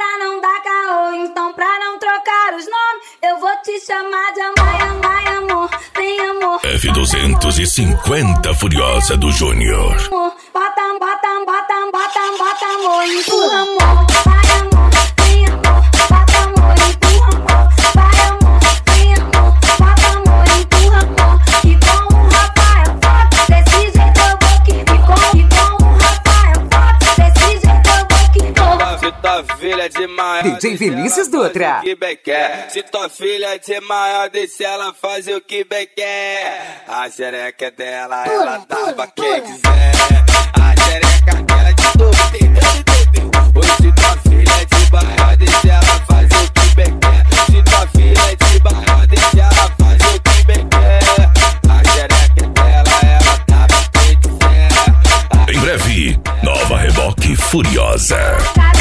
pra não dar caô, então pra não trocar os nomes, eu vou te chamar de amai, amor, tem amor. F250 Furiosa do Júnior. Bota amor, empurra amor, vai amor, tem amor, bota amor, empurra amor, vai amor, tem amor, bota amor, empurra amor. E com um rapaz forte, desse jeito eu vou que e com um rapaz forte, desse jeito eu vou que Se tua filha é de maior, DJ Vinícius Dutra. que bem quer. Se tua filha é de maior, deixa ela fazer o que bem quer. A xereca dela, ela tava quem quiser. A xereca dela de tudo tem bebê. Hoje se tua filha é de maior, deixa ela fazer o que bem quer. Se tua filha é de maior, deixa ela fazer o que bem quer. A xereca dela, ela tava quem quiser. Em breve, nova Reboque Furiosa.